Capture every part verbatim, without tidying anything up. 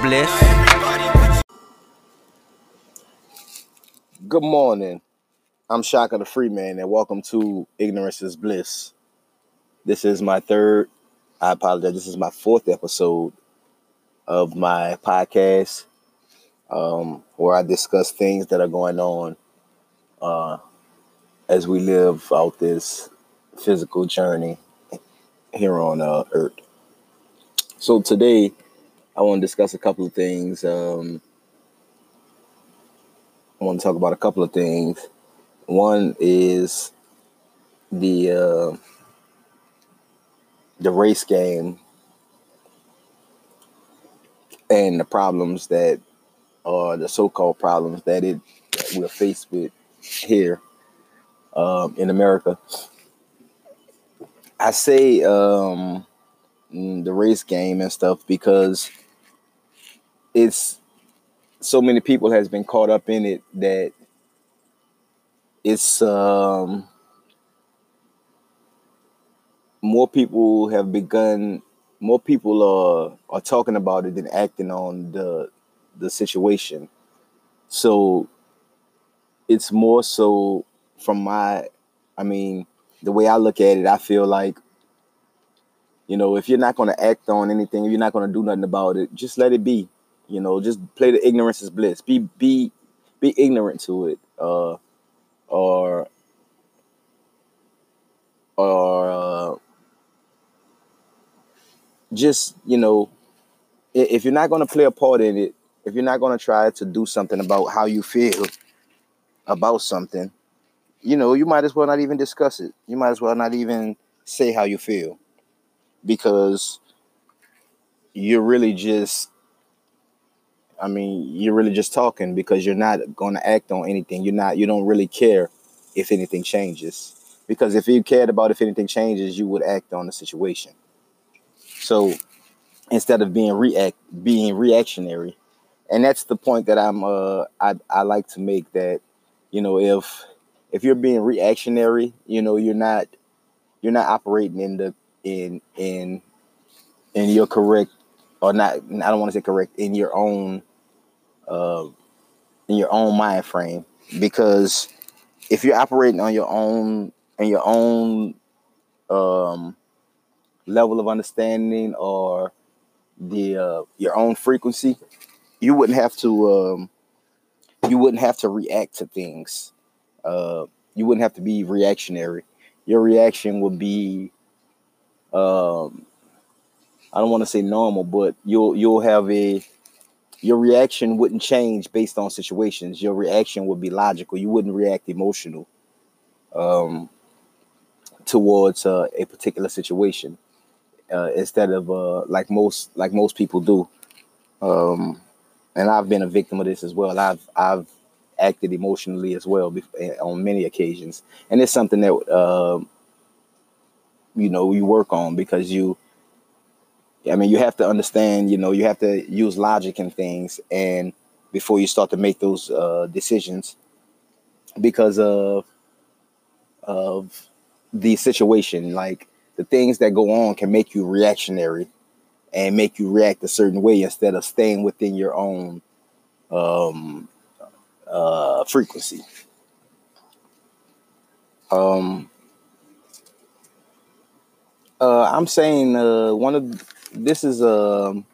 bliss. Good morning. I'm Shaka the Free Man, and welcome to Ignorance is Bliss. This is my third, I apologize, this is my fourth episode of my podcast um, where I discuss things that are going on uh, as we live out this physical journey here on uh, Earth. So today, I want to discuss a couple of things. Um, I want to talk about a couple of things. One is the uh, the race game and the problems that are the so-called problems that it that we're faced with here um, in America. I say um, the race game and stuff because it's so many people has been caught up in it that it's um, more people have begun. More people are are talking about it than acting on the the situation. So it's more so from my, I mean, the way I look at it, I feel like, you know, if you're not going to act on anything, if you're not going to do nothing about it, just let it be. You know, just play the ignorance is bliss. Be be be ignorant to it, uh, or or uh, just you know, if you're not going to play a part in it, if you're not going to try to do something about how you feel about something, you know, you might as well not even discuss it. You might as well not even say how you feel, because you're really just, I mean, you're really just talking because you're not going to act on anything. You're not, you don't really care if anything changes. Because if you cared about if anything changes, you would act on the situation. So instead of being react, being reactionary, and that's the point that I'm, uh, I, I like to make, that, you know, if if you're being reactionary, you know, you're not, you're not operating in the in in in your correct, or not. I don't want to say correct, in your own. Uh, in your own mind frame, because if you're operating on your own in your own um, level of understanding, or the uh, your own frequency, you wouldn't have to um, you wouldn't have to react to things. Uh, you wouldn't have to be reactionary. Your reaction would be, um, I don't want to say normal, but you'll you'll have a your reaction wouldn't change based on situations. Your reaction would be logical. You wouldn't react emotional um, towards uh, a particular situation, uh, instead of uh, like most like most people do. Um, and I've been a victim of this as well. I've I've acted emotionally as well bef- on many occasions, and it's something that uh, you know you work on, because you. I mean, you have to understand. You know, you have to use logic in things, and before you start to make those uh, decisions, because of of the situation. Like, the things that go on can make you reactionary and make you react a certain way instead of staying within your own um, uh, frequency. Um, uh, I'm saying uh, one of this is um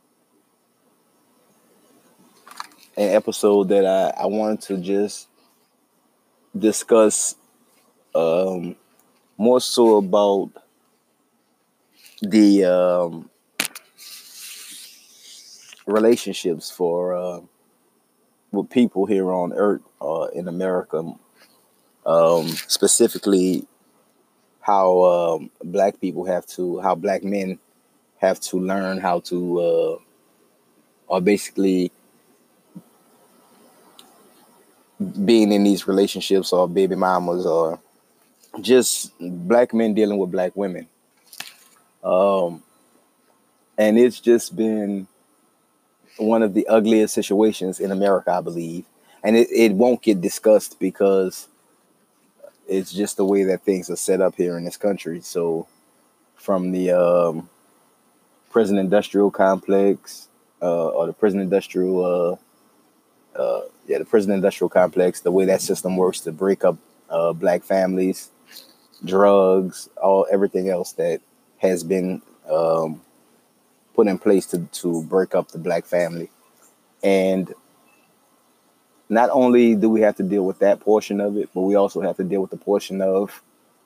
an episode that I, I wanted to just discuss um, more so about the um, relationships for uh, with people here on Earth, uh, in America, um, specifically how um, black people have to, how black men have to learn how to, uh, or basically being in these relationships, or baby mamas, or just black men dealing with black women. Um, and it's just been one of the ugliest situations in America, I believe. And it, it won't get discussed because it's just the way that things are set up here in this country. So from the um, prison industrial complex uh, or the prison industrial, uh, uh, yeah, the prison industrial complex, the way that system works to break up uh, black families, drugs, all everything else that has been um, put in place to to break up the black family. And not only do we have to deal with that portion of it, but we also have to deal with the portion of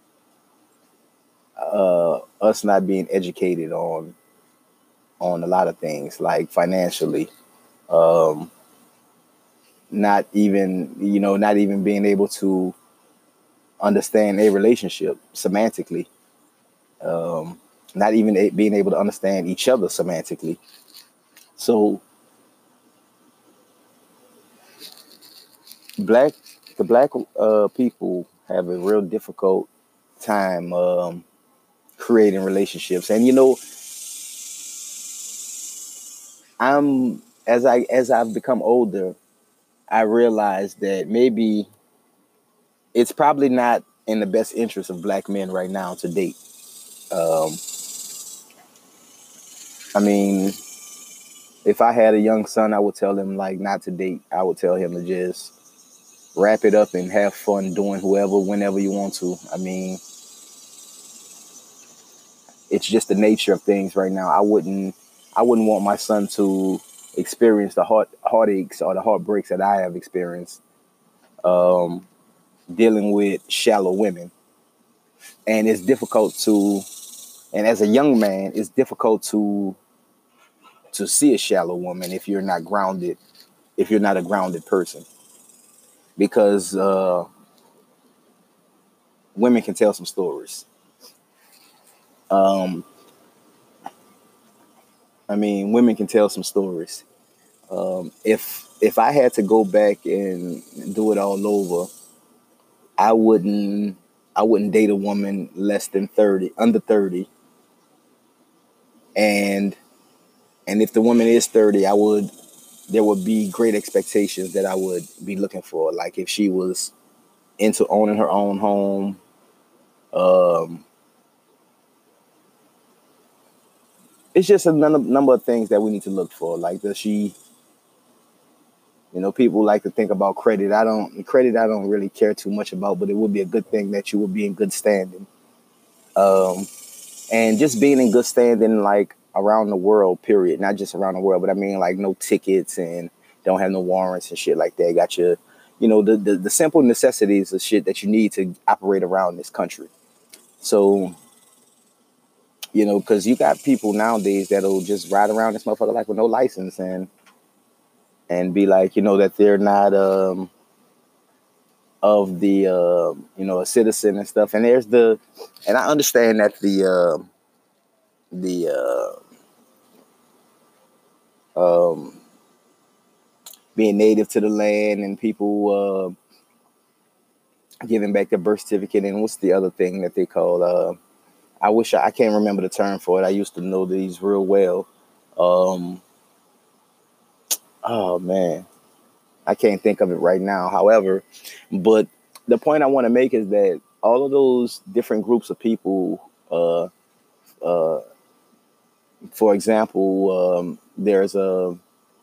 uh, us not being educated on on a lot of things, like financially, um, not even you know, not even being able to understand a relationship semantically, um, not even a- being able to understand each other semantically. So black, the black uh, people have a real difficult time um, creating relationships, and you know, I'm as I as I've become older, I realize that maybe it's probably not in the best interest of black men right now to date. Um, I mean, if I had a young son, I would tell him like not to date. I would tell him to just wrap it up and have fun doing whoever, whenever you want to. I mean, it's just the nature of things right now. I wouldn't, I wouldn't want my son to experience the heart heartaches or the heartbreaks that I have experienced um, dealing with shallow women. And it's difficult to, and as a young man, it's difficult to to see a shallow woman if you're not grounded, if you're not a grounded person, because uh, women can tell some stories. Um, I mean, women can tell some stories. Um, if if I had to go back and do it all over, I wouldn't I wouldn't date a woman less than thirty, under thirty, and and if the woman is thirty, I would there would be great expectations that I would be looking for. Like if she was into owning her own home, um, it's just a number, number of things that we need to look for. Like does she, you know, people like to think about credit. I don't credit. I don't really care too much about, but it would be a good thing that you would be in good standing. Um, and just being in good standing, like around the world, period. Not just around the world, but I mean like no tickets and don't have no warrants and shit like that. Got your, you know, the, the, the simple necessities of shit that you need to operate around this country. So, you know, because you got people nowadays that'll just ride around this motherfucker like with no license and and be like, you know, that they're not um, of the, uh, you know, a citizen and stuff. And there's the, and I understand that the, uh, the, uh, um, being native to the land and people uh, giving back their birth certificate and what's the other thing that they call, uh, I wish I, I can't remember the term for it. I used to know these real well. Um, oh man, I can't think of it right now. However, but the point I want to make is that all of those different groups of people, uh, uh, for example, um, there's a,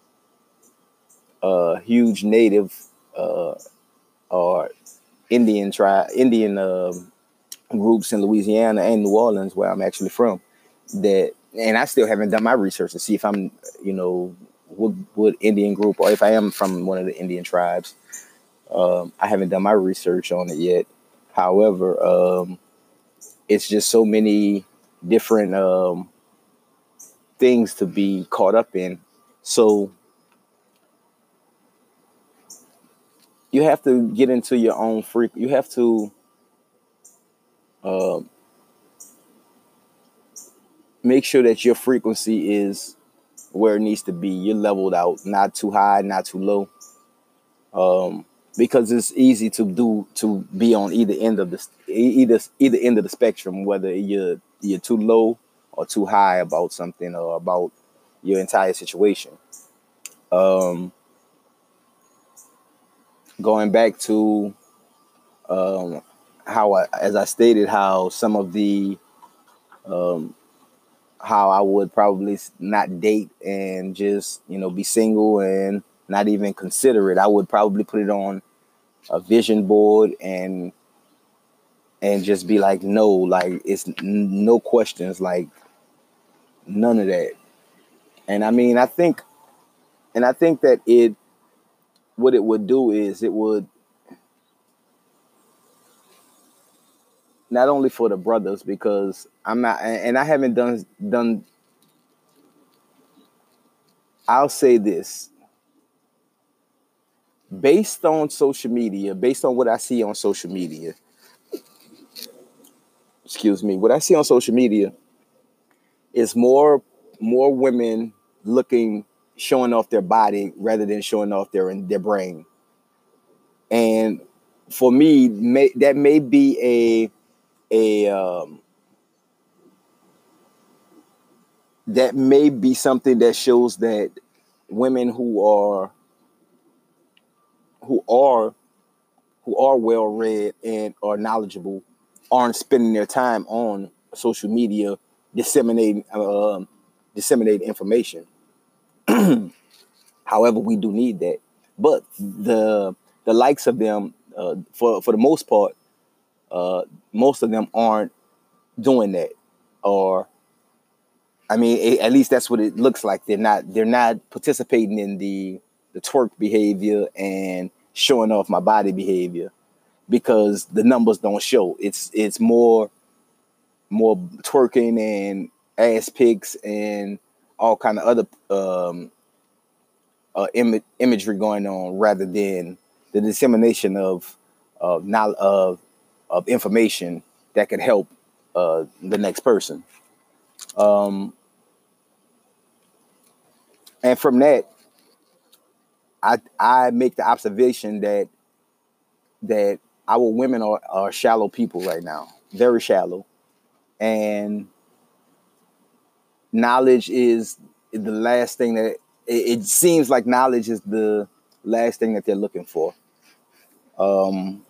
a huge native uh, or Indian tribe, Indian uh, groups in Louisiana and New Orleans, where I'm actually from. That, and I still haven't done my research to see if I'm, you know, what what Indian group or if I am from one of the Indian tribes. Um, I haven't done my research on it yet. However, um, it's just so many different um, things to be caught up in. So you have to get into your own freak. You have to uh, make sure that your frequency is where it needs to be. You're leveled out, not too high, not too low. Um, because it's easy to do to be on either end of the either either end of the spectrum, whether you're you're too low or too high about something or about your entire situation. Um, going back to um, how I, as I stated, how some of the um, how I would probably not date and just, you know, be single and not even consider it. I would probably put it on a vision board and and just be like, no, like it's n- no questions, like none of that. And I mean, I think, and I think that it, what it would do is it would not only for the brothers, because I'm not, and I haven't done done. I'll say this: based on social media, based on what I see on social media, excuse me, what I see on social media is more more women looking, showing off their body rather than showing off their their brain. And for me, may, that may be a a um, that may be something that shows that women who are who are who are well read and are knowledgeable aren't spending their time on social media disseminating um, disseminating information. However, we do need that, but the the likes of them, uh, for for the most part, uh, most of them aren't doing that, or I mean, it, at least that's what it looks like. They're not they're not participating in the the twerk behavior and showing off my body behavior because the numbers don't show. It's it's more more twerking and ass pics and all kind of other um, uh, Im- imagery going on rather than the dissemination of of knowledge, of of information that could help uh, the next person. Um, and from that, I I make the observation that that our women are, are shallow people right now, very shallow, and knowledge is the last thing that it, it seems like knowledge is the last thing that they're looking for. Um,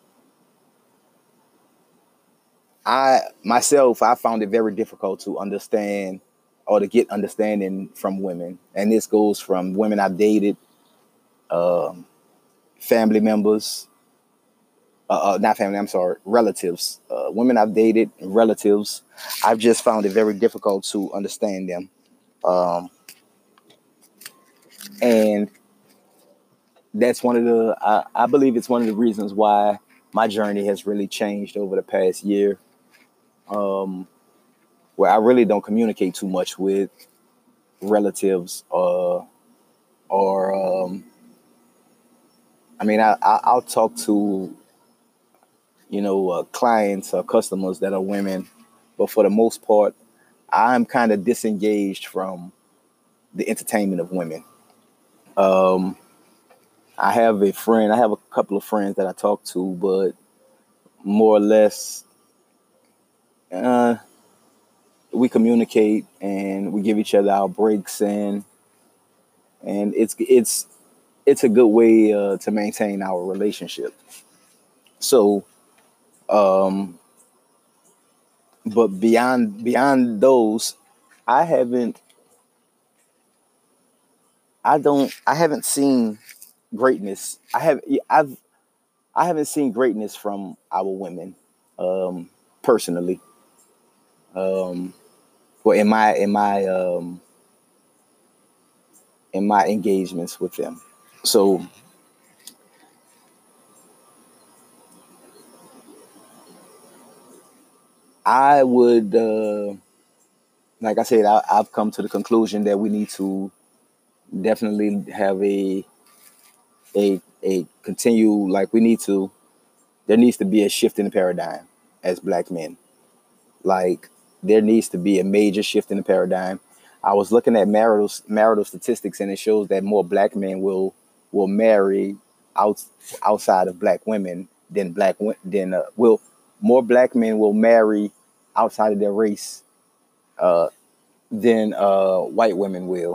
I myself, I found it very difficult to understand or to get understanding from women, and this goes from women I've dated, um, family members, uh, uh, not family, I'm sorry, relatives, uh, women I've dated, relatives. I've just found it very difficult to understand them, um, and that's one of the. I, I believe it's one of the reasons why my journey has really changed over the past year, um, where I really don't communicate too much with relatives, uh, or um, I mean, I, I I'll talk to you know uh, clients or customers that are women, but for the most part, I'm kind of disengaged from the entertainment of women. Um, I have a friend, I have a couple of friends that I talk to, but more or less, uh, we communicate and we give each other our breaks, and and it's it's it's a good way uh, to maintain our relationship. So, um, but beyond beyond those, I haven't, I don't, I haven't seen greatness. I have, I've, I haven't seen greatness from our women, um, personally. Um, well, in my in my um, in my engagements with them. So I would, uh, like I said, I, I've come to the conclusion that we need to definitely have a a a continue, like we need to, there needs to be a shift in the paradigm as black men. Like there needs to be a major shift in the paradigm. I was looking at marital marital statistics, and it shows that more black men will will marry out outside of black women than black than uh, will more black men will marry outside of their race uh, than uh, white women will.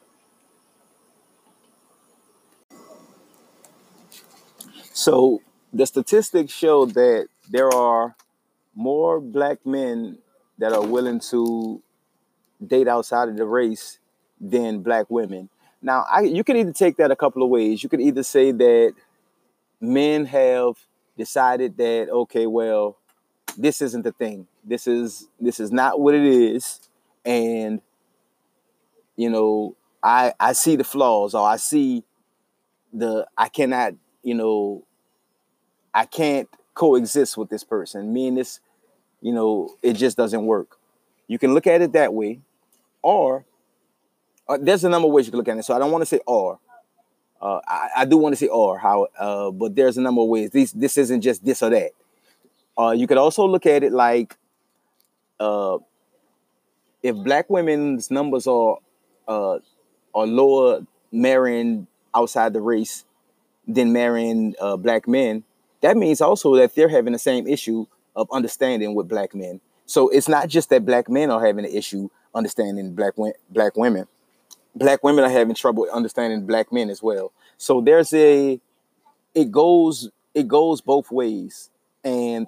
So the statistics show that there are more black men that are willing to date outside of the race than black women. Now, I, you could either take that a couple of ways. You could either say that men have decided that, okay, well, this isn't the thing. This is this is not what it is, and you know, I I see the flaws, or I see the I cannot, you know, I can't coexist with this person. Me and this, you know, it just doesn't work. You can look at it that way, or uh, there's a number of ways you can look at it. So I don't want to say or. Uh, I, I do want to say or how, uh, but there's a number of ways. These this isn't just this or that. Uh, you could also look at it like uh, if black women's numbers are uh, are lower marrying outside the race than marrying uh, black men, that means also that they're having the same issue of understanding with black men. So it's not just that black men are having an issue understanding black black women. Black women are having trouble understanding black men as well. So there's a it goes it goes both ways. And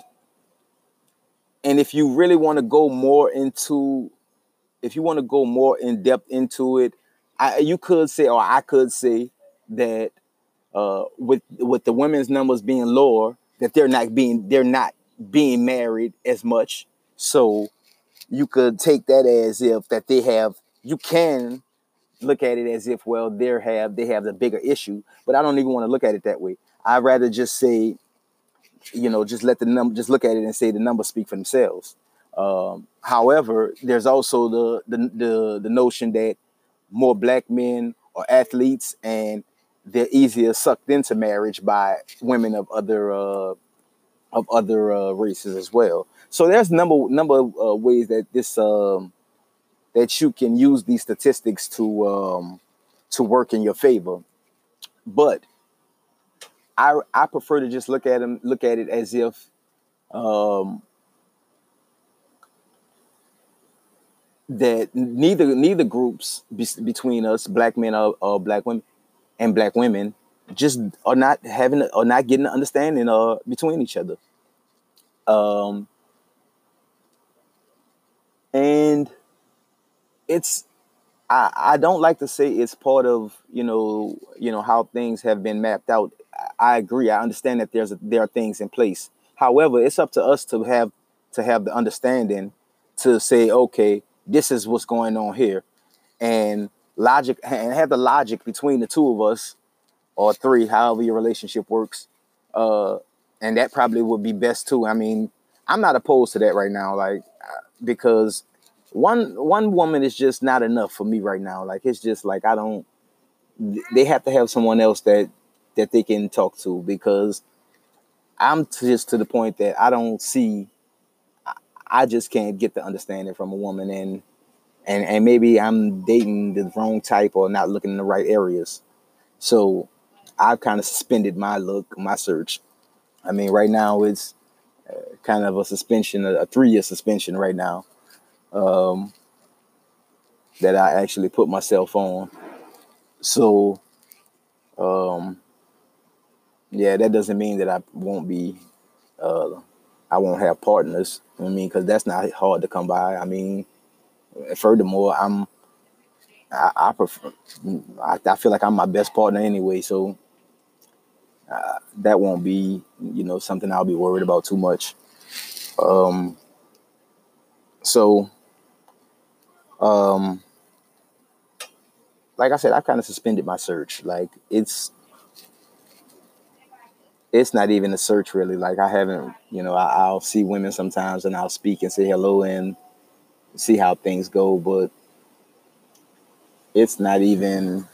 and if you really want to go more into if you want to go more in depth into it, I, you could say, or I could say that uh, with with the women's numbers being lower, that they're not being they're not being married as much. So you could take that as if that they have. You can look at it as if, well, they have they have the bigger issue, but I don't even want to look at it that way. I'd rather just say, you know, just let the number, just look at it and say the numbers speak for themselves. Um, however, there's also the, the the the notion that more black men are athletes and they're easier sucked into marriage by women of other uh, of other uh, races as well. So there's number number of uh, ways that this um, that you can use these statistics to um, to work in your favor. But I I prefer to just look at them look at it as if um, that neither neither groups be, between us, black men or, or black women and black women, just are not having or not getting an understanding uh, between each other. Um, and it's I, I don't like to say it's part of you know you know how things have been mapped out. I, I agree. I understand that there's a, there are things in place. However, it's up to us to have to have the understanding to say, okay, this is what's going on here, and logic and have the logic between the two of us or three, however your relationship works. Uh, and that probably would be best too. I mean, I'm not opposed to that right now, like because one one woman is just not enough for me right now. Like it's just like I don't. They have to have someone else that that they can talk to because I'm just to the point that I don't see. I just can't get the understanding from a woman, and and and maybe I'm dating the wrong type or not looking in the right areas. So I've kind of suspended my look, my search. I mean, right now it's kind of a suspension, a, a three-year suspension right now um, that I actually put myself on. So, um, yeah, that doesn't mean that I won't be, uh, I won't have partners. I mean, because that's not hard to come by. I mean, furthermore, I'm, I, I prefer, I, I feel like I'm my best partner anyway. So uh, that won't be, you know, something I'll be worried about too much. Um, so, um, like I said, I kind of suspended my search. Like it's, it's not even a search really. Like I haven't, you know, I, I'll see women sometimes and I'll speak and say hello and see how things go, but it's not even,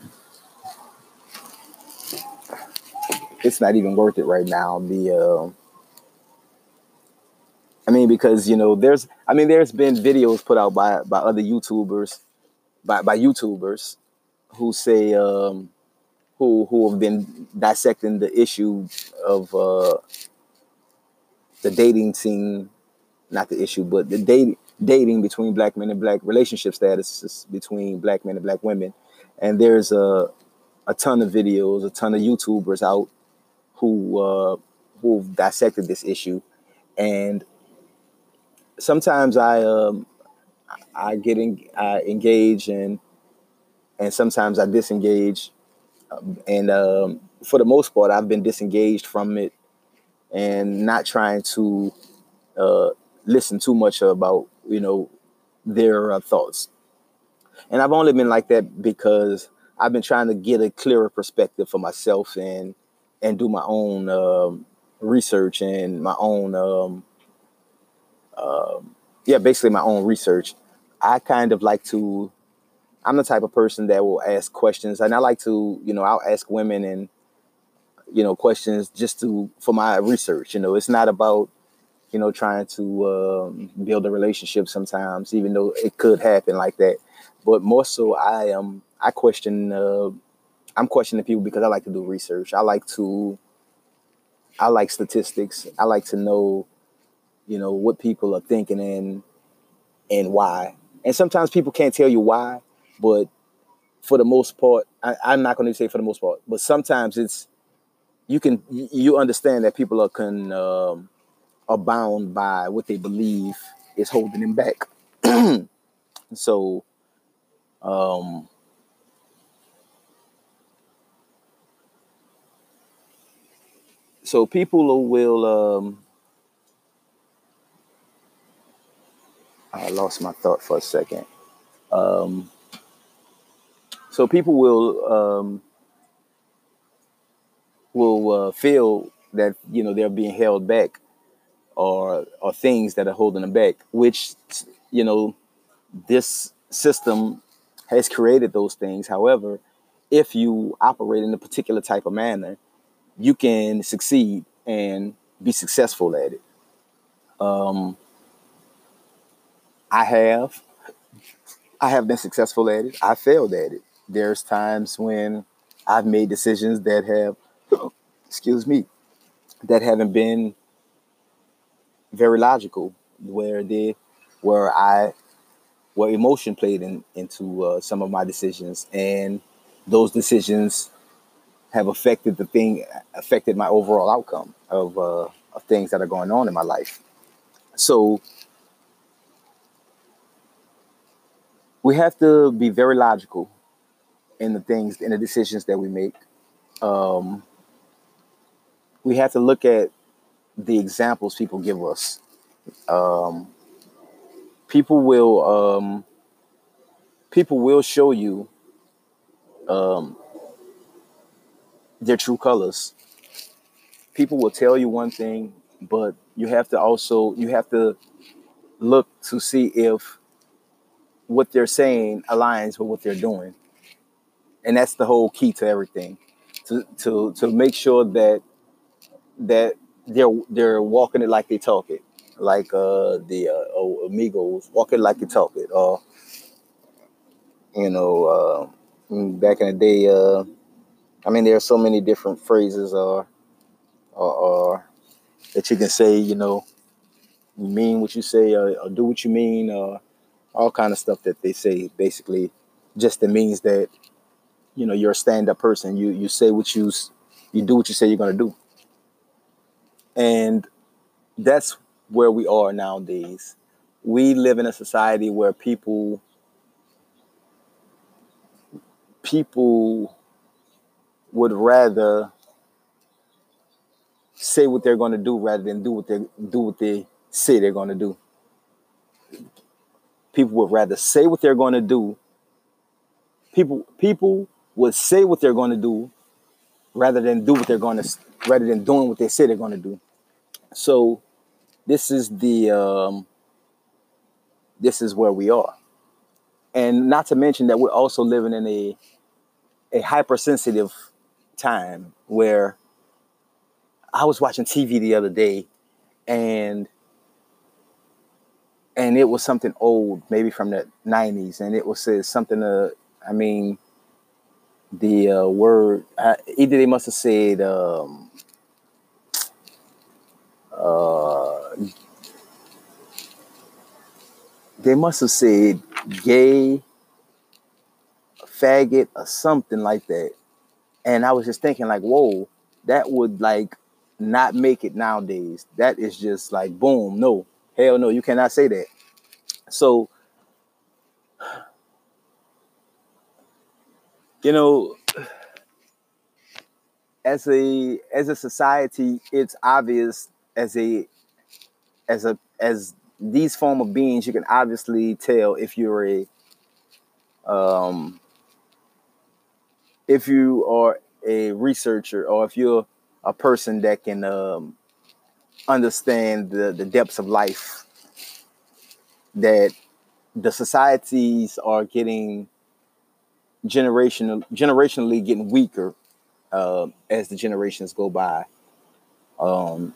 it's not even worth it right now. The, uh, I mean, because you know, there's, I mean, there's been videos put out by by other YouTubers, by by YouTubers who say, um, who who have been dissecting the issue of uh, the dating scene, not the issue, but the dating dating between black men and black relationship statuses between black men and black women. And there's a a ton of videos, a ton of YouTubers out who uh, who've dissected this issue. And sometimes I um, I get in, I engage and and sometimes I disengage. And um, for the most part, I've been disengaged from it and not trying to uh, listen too much about you know their uh, thoughts. And I've only been like that because I've been trying to get a clearer perspective for myself and and do my own um, research and my own um, yeah, basically my own research. I kind of like to. I'm the type of person that will ask questions, and I like to, you know, I'll ask women and you know questions just to for my research. You know, it's not about you know trying to um, build a relationship sometimes, even though it could happen like that. But more so, I am I question. Uh, I'm questioning people because I like to do research. I like to. I like statistics. I like to know, you know, what people are thinking and and why. And sometimes people can't tell you why, but for the most part, I, I'm not going to say for the most part, but sometimes it's you can you understand that people are can um, are bound by what they believe is holding them back. So um, so people will. Um, I lost my thought for a second. Um, so people will um, will uh, feel that you know they're being held back or or things that are holding them back, which you know this system has created those things. However, if you operate in a particular type of manner, you can succeed and be successful at it. Um, I have. I have been successful at it. I failed at it. There's times when I've made decisions that have, excuse me, that haven't been very logical, where they, where I, where emotion played in, into uh, some of my decisions, and those decisions have affected the thing, affected my overall outcome of uh, of things that are going on in my life. So we have to be very logical in the things, in the decisions that we make. Um, we have to look at the examples people give us. Um, people will um, people will show you um, their true colors. People will tell you one thing, but you have to also you have to look to see if what they're saying aligns with what they're doing, and that's the whole key to everything. To to to make sure that that they're they're walking it like they talk it, like uh, the uh, Amigos, walk it like you talk it, or you know, uh, mm, back in the day. Uh, I mean, there are so many different phrases or, or, or that you can say. You know, you mean what you say, or, or do what you mean, or all kind of stuff that they say. Basically, just it means that you know you're a stand-up person. You you say what you you do what you say you're gonna do, and that's where we are nowadays. We live in a society where people people would rather say what they're going to do rather than do what they do what they say they're going to do. People would rather say what they're going to do. People people would say what they're going to do rather than do what they're going to rather than doing what they say they're going to do. So this is the um, this is where we are, and not to mention that we're also living in a a hypersensitive time where I was watching T V the other day, and and it was something old, maybe from the nineties, and it was said something. Uh, I mean, the uh, word uh, either they must have said um, uh, they must have said gay, faggot, or something like that. And I was just thinking, like, whoa, that would like not make it nowadays. That is just like boom, no, hell no, you cannot say that. So You know, as a as a society, it's obvious as a as a as these form of beings, you can obviously tell if you're a um, if you are a researcher or if you're a person that can um, understand the, the depths of life, that the societies are getting generational generationally getting weaker uh, as the generations go by. Um,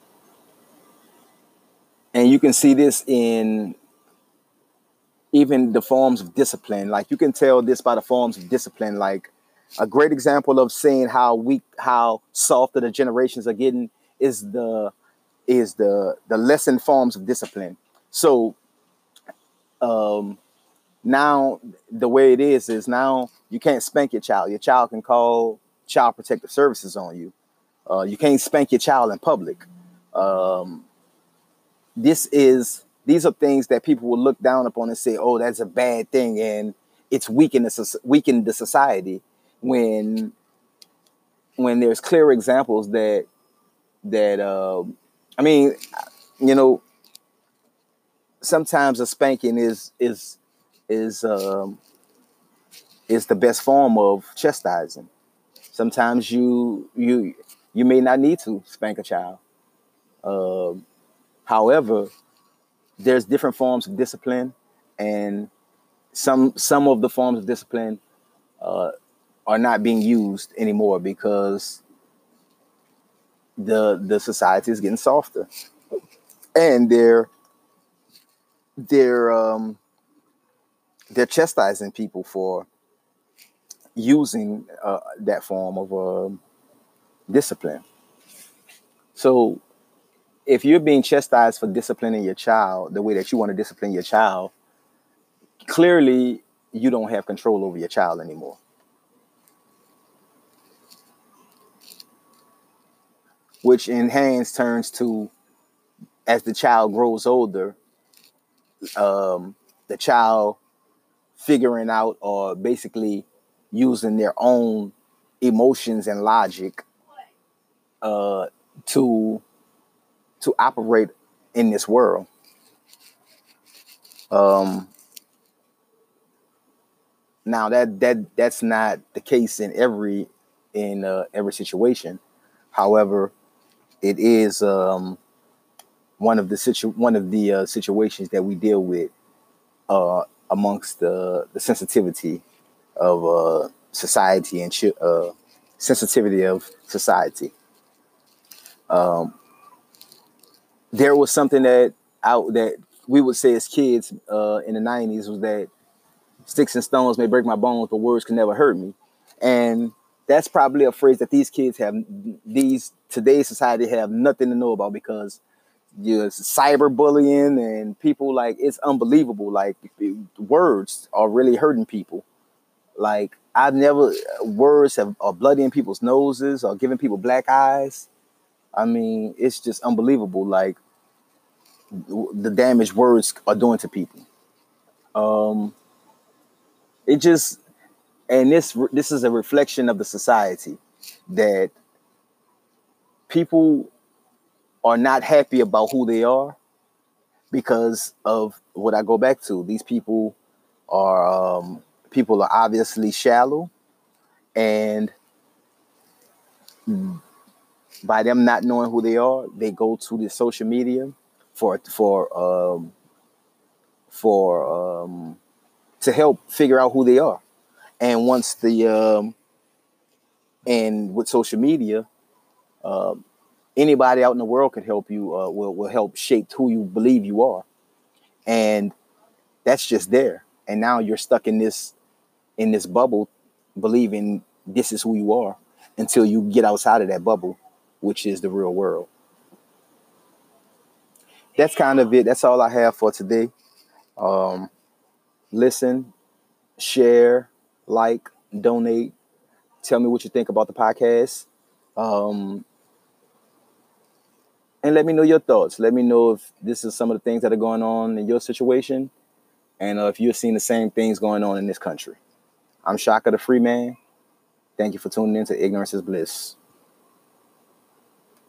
and you can see this in even the forms of discipline. Like you can tell this by the forms of discipline. Like a great example of seeing how weak, how softer the generations are getting is the is the the lesson forms of discipline. So um, now the way it is is now you can't spank your child. Your child can call child protective services on you. Uh, you can't spank your child in public. Um, this is these are things that people will look down upon and say, "Oh, that's a bad thing," and it's weakened the weakened the society. When when there's clear examples that that uh, I mean, you know, sometimes a spanking is is is um, is the best form of chastising. Sometimes you you you may not need to spank a child. Um, however, there's different forms of discipline, and some some of the forms of discipline uh, are not being used anymore because the the society is getting softer, and they're they're um, they're chastising people for using uh, that form of uh, discipline. So if you're being chastised for disciplining your child the way that you want to discipline your child, clearly you don't have control over your child anymore. Which in hands turns to, as the child grows older, um, the child figuring out or basically using their own emotions and logic uh, to to operate in this world. Um, now that that that's not the case in every in uh, every situation. However, it is um, one of the situ- one of the uh, situations that we deal with uh, amongst the, the sensitivity of uh, society and ch- uh, sensitivity of society. Um, there was something that out that we would say as kids uh, in the nineties was that sticks and stones may break my bones, but words can never hurt me. And that's probably a phrase that these kids have, these today's society have nothing to know about because you know, cyberbullying and people like it's unbelievable. Like words are really hurting people. Like I've never words have are bloody in people's noses or giving people black eyes. I mean, it's just unbelievable. Like the damage words are doing to people. Um, it just and this this is a reflection of the society that people are not happy about who they are because of what I go back to. These people are um, people are obviously shallow, and by them not knowing who they are, they go to the social media for for um, for um, to help figure out who they are. And once the um, and with social media, um, anybody out in the world can help you. Uh, will will help shape who you believe you are, and that's just there. And now you're stuck in this in this bubble, believing this is who you are until you get outside of that bubble, which is the real world. That's kind of it. That's all I have for today. Um, listen, share, like, donate. Tell me what you think about the podcast. Um, and let me know your thoughts. Let me know if this is some of the things that are going on in your situation and uh, if you're seeing the same things going on in this country. I'm Shaka the Free Man. Thank you for tuning in to Ignorance is Bliss.